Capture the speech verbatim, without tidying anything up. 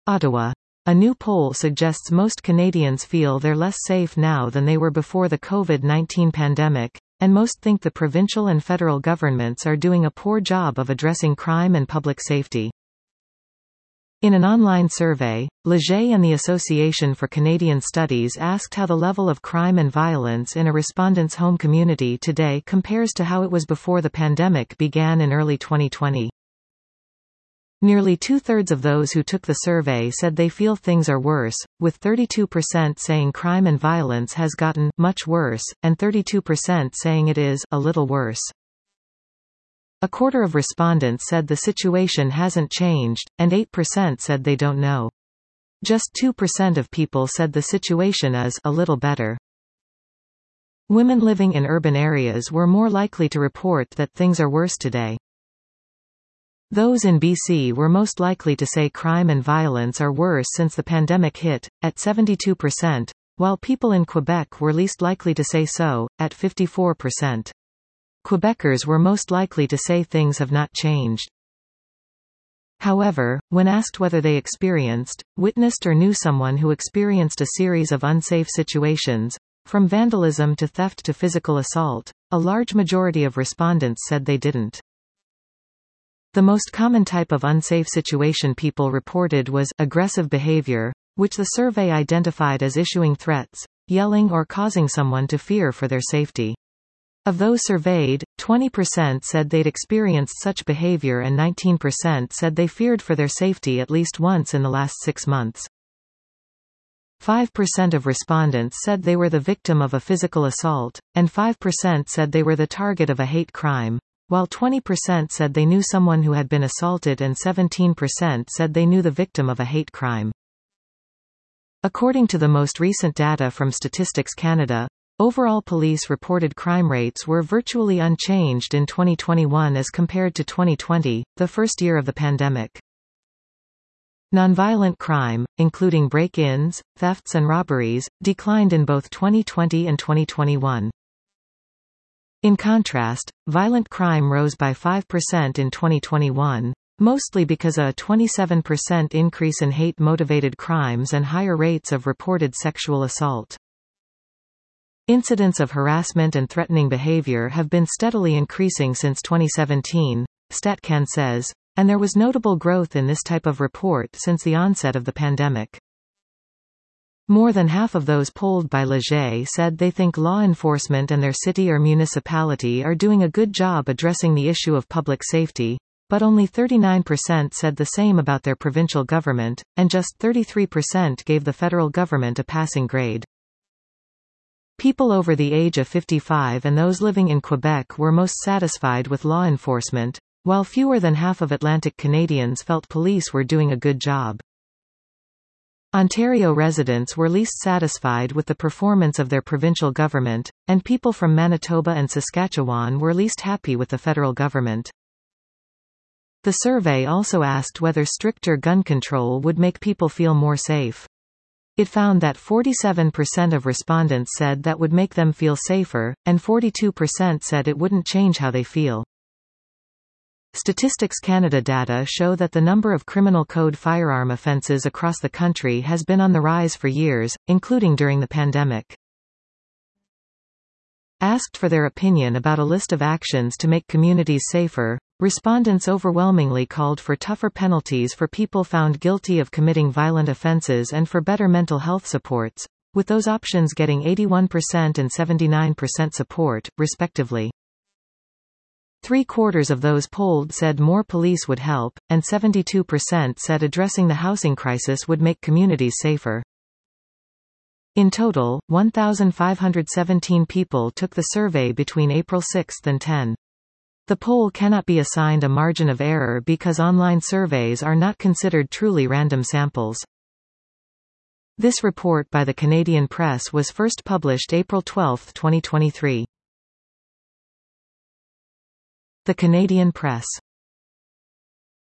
Ottawa. A new poll suggests most Canadians feel they're less safe now than they were before the COVID nineteen pandemic, and most think the provincial and federal governments are doing a poor job of addressing crime and public safety. In an online survey, Leger and the Association for Canadian Studies asked how the level of crime and violence in a respondent's home community today compares to how it was before the pandemic began in early twenty twenty. Nearly two-thirds of those who took the survey said they feel things are worse, with thirty-two percent saying crime and violence has gotten much worse, and thirty-two percent saying it is a little worse. A quarter of respondents said the situation hasn't changed, and eight percent said they don't know. Just two percent of people said the situation is a little better. Women living in urban areas were more likely to report that things are worse today. Those in B C were most likely to say crime and violence are worse since the pandemic hit, at seventy-two percent, while people in Quebec were least likely to say so, at fifty-four percent. Quebecers were most likely to say things have not changed. However, when asked whether they experienced, witnessed or knew someone who experienced a series of unsafe situations, from vandalism to theft to physical assault, a large majority of respondents said they didn't. The most common type of unsafe situation people reported was aggressive behavior, which the survey identified as issuing threats, yelling or causing someone to fear for their safety. Of those surveyed, twenty percent said they'd experienced such behavior and nineteen percent said they feared for their safety at least once in the last six months. five percent of respondents said they were the victim of a physical assault, and five percent said they were the target of a hate crime, while twenty percent said they knew someone who had been assaulted and seventeen percent said they knew the victim of a hate crime. According to the most recent data from Statistics Canada, overall police-reported crime rates were virtually unchanged in twenty twenty-one as compared to twenty twenty, the first year of the pandemic. Nonviolent crime, including break-ins, thefts and robberies, declined in both twenty twenty and twenty twenty-one. In contrast, violent crime rose by five percent in twenty twenty-one, mostly because of a twenty-seven percent increase in hate-motivated crimes and higher rates of reported sexual assault. Incidents of harassment and threatening behavior have been steadily increasing since twenty seventeen, StatCan says, and there was notable growth in this type of report since the onset of the pandemic. More than half of those polled by Leger said they think law enforcement and their city or municipality are doing a good job addressing the issue of public safety, but only thirty-nine percent said the same about their provincial government, and just thirty-three percent gave the federal government a passing grade. People over the age of fifty-five and those living in Quebec were most satisfied with law enforcement, while fewer than half of Atlantic Canadians felt police were doing a good job. Ontario residents were least satisfied with the performance of their provincial government, and people from Manitoba and Saskatchewan were least happy with the federal government. The survey also asked whether stricter gun control would make people feel more safe. It found that forty-seven percent of respondents said that would make them feel safer, and forty-two percent said it wouldn't change how they feel. Statistics Canada data show that the number of criminal code firearm offences across the country has been on the rise for years, including during the pandemic. Asked for their opinion about a list of actions to make communities safer, respondents overwhelmingly called for tougher penalties for people found guilty of committing violent offences and for better mental health supports, with those options getting eighty-one percent and seventy-nine percent support, respectively. Three-quarters of those polled said more police would help, and seventy-two percent said addressing the housing crisis would make communities safer. In total, one thousand five hundred seventeen people took the survey between April sixth and tenth. The poll cannot be assigned a margin of error because online surveys are not considered truly random samples. This report by the Canadian Press was first published April twelfth, twenty twenty-three. The Canadian Press.